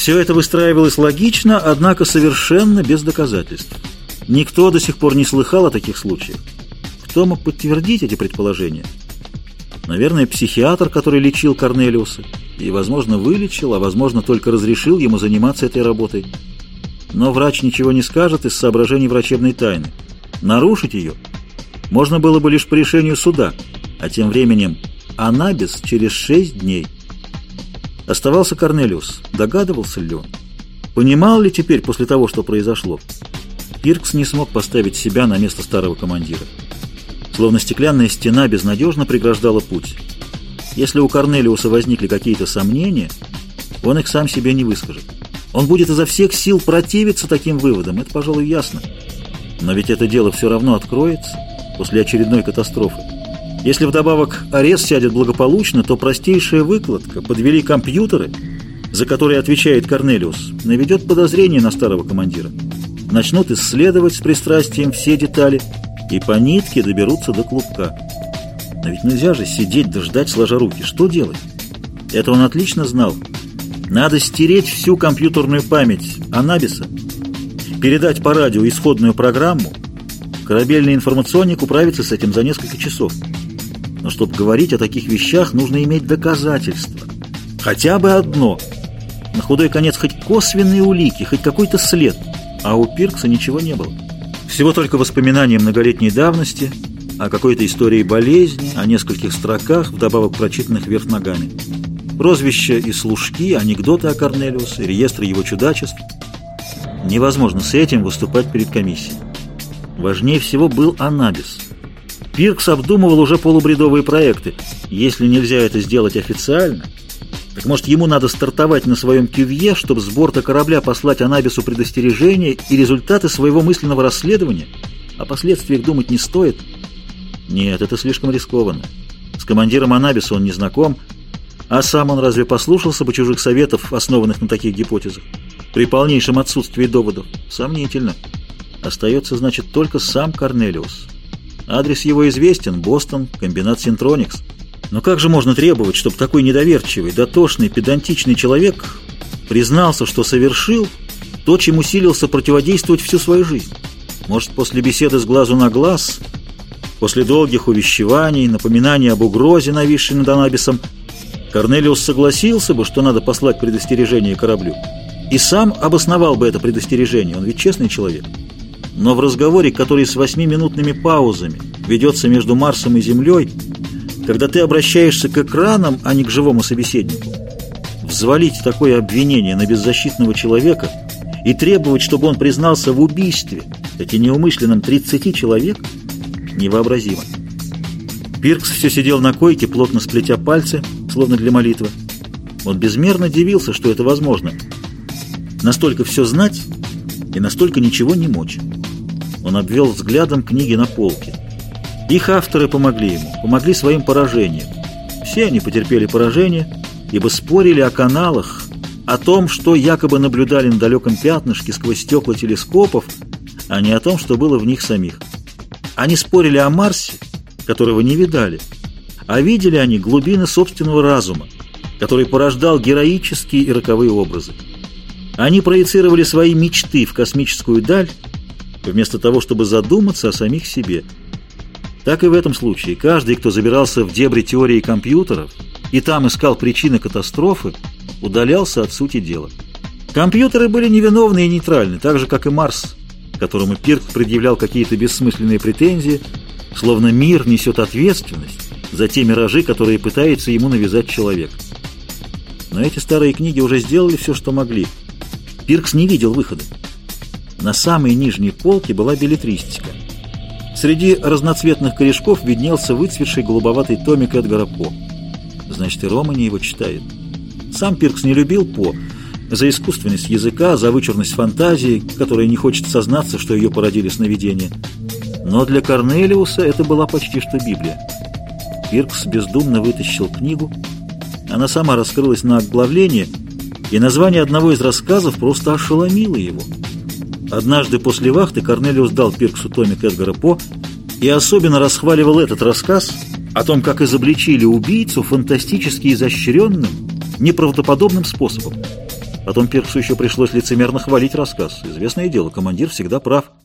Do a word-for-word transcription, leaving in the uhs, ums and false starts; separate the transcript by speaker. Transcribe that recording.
Speaker 1: Все это выстраивалось логично, однако совершенно без доказательств. Никто до сих пор не слыхал о таких случаях. Кто мог подтвердить эти предположения? Наверное, психиатр, который лечил Корнелиуса, и, возможно, вылечил, а, возможно, только разрешил ему заниматься этой работой. Но врач ничего не скажет из соображений врачебной тайны. Нарушить ее можно было бы лишь по решению суда, а тем временем Анабис через шесть дней. Оставался Корнелиус. Догадывался ли он? Понимал ли теперь после того, что произошло? Пиркс не смог поставить себя на место старого командира. Словно стеклянная стена безнадежно преграждала путь. Если у Корнелиуса возникли какие-то сомнения, он их сам себе не выскажет. Он будет изо всех сил противиться таким выводам, это, пожалуй, ясно. Но ведь это дело все равно откроется после очередной катастрофы. Если вдобавок арест сядет благополучно, то простейшая выкладка, подвели компьютеры, за которые отвечает Корнелиус, наведет подозрение на старого командира. Начнут исследовать с пристрастием все детали и по нитке доберутся до клубка. Но ведь нельзя же сидеть да ждать, сложа руки. Что делать? Это он отлично знал. Надо стереть всю компьютерную память Анабиса, передать по радио исходную программу. Корабельный информационник управится с этим за несколько часов. Но чтобы говорить о таких вещах, нужно иметь доказательства. Хотя бы одно. На худой конец хоть косвенные улики, хоть какой-то след. А у Пиркса ничего не было. Всего только воспоминания многолетней давности, о какой-то истории болезни, о нескольких строках, вдобавок прочитанных вверх ногами. Прозвища и служки, анекдоты о Корнелиусе, реестры его чудачеств. Невозможно с этим выступать перед комиссией. Важнее всего был Анабис. Пиркс обдумывал уже полубредовые проекты. Если нельзя это сделать официально, так может ему надо стартовать на своем кювье, чтобы с борта корабля послать Анабису предостережение и результаты своего мысленного расследования? О последствиях думать не стоит. Нет, это слишком рискованно. С командиром Анабиса он не знаком, а сам он разве послушался бы чужих советов, основанных на таких гипотезах? При полнейшем отсутствии доводов? Сомнительно. Остается, значит, только сам Корнелиус. Адрес его известен — Бостон, комбинат Синтроникс. Но как же можно требовать, чтобы такой недоверчивый, дотошный, педантичный человек признался, что совершил то, чему силился противодействовать всю свою жизнь? Может, после беседы с глазу на глаз, после долгих увещеваний, напоминаний об угрозе, нависшей над Анабисом, Корнелиус согласился бы, что надо послать предостережение кораблю, и сам обосновал бы это предостережение, он ведь честный человек. Но в разговоре, который с восьмиминутными паузами ведется между Марсом и Землей, когда ты обращаешься к экранам, а не к живому собеседнику, взвалить такое обвинение на беззащитного человека и требовать, чтобы он признался в убийстве, хоть и неумышленном, тридцати человек, невообразимо. Пиркс все сидел на койке, плотно сплетя пальцы, словно для молитвы. Он безмерно дивился, что это возможно. Настолько все знать и настолько ничего не мочь. Он обвел взглядом книги на полке. Их авторы помогли ему, помогли своим поражением. Все они потерпели поражение, ибо спорили о каналах, о том, что якобы наблюдали на далеком пятнышке сквозь стекла телескопов, а не о том, что было в них самих. Они спорили о Марсе, которого не видали, а видели они глубины собственного разума, который порождал героические и роковые образы. Они проецировали свои мечты в космическую даль, вместо того, чтобы задуматься о самих себе. Так и в этом случае каждый, кто забирался в дебри теории компьютеров и там искал причины катастрофы, удалялся от сути дела. Компьютеры были невиновны и нейтральны, так же, как и Марс, которому Пиркс предъявлял какие-то бессмысленные претензии, словно мир несет ответственность за те миражи, которые пытается ему навязать человек. Но эти старые книги уже сделали все, что могли. Пиркс не видел выхода. На самой нижней полке была беллетристика. Среди разноцветных корешков виднелся выцветший голубоватый томик Эдгара По. Значит, и Рома не его читает. Сам Пиркс не любил По за искусственность языка, за вычурность фантазии, которая не хочет сознаться, что ее породили сновидения. Но для Корнелиуса это была почти что Библия. Пиркс бездумно вытащил книгу. Она сама раскрылась на оглавление, и название одного из рассказов просто ошеломило его. Однажды после вахты Корнелиус дал Пирксу томик Эдгара По и особенно расхваливал этот рассказ о том, как изобличили убийцу фантастически изощренным, неправдоподобным способом. Потом Пирксу еще пришлось лицемерно хвалить рассказ. Известное дело, командир всегда прав.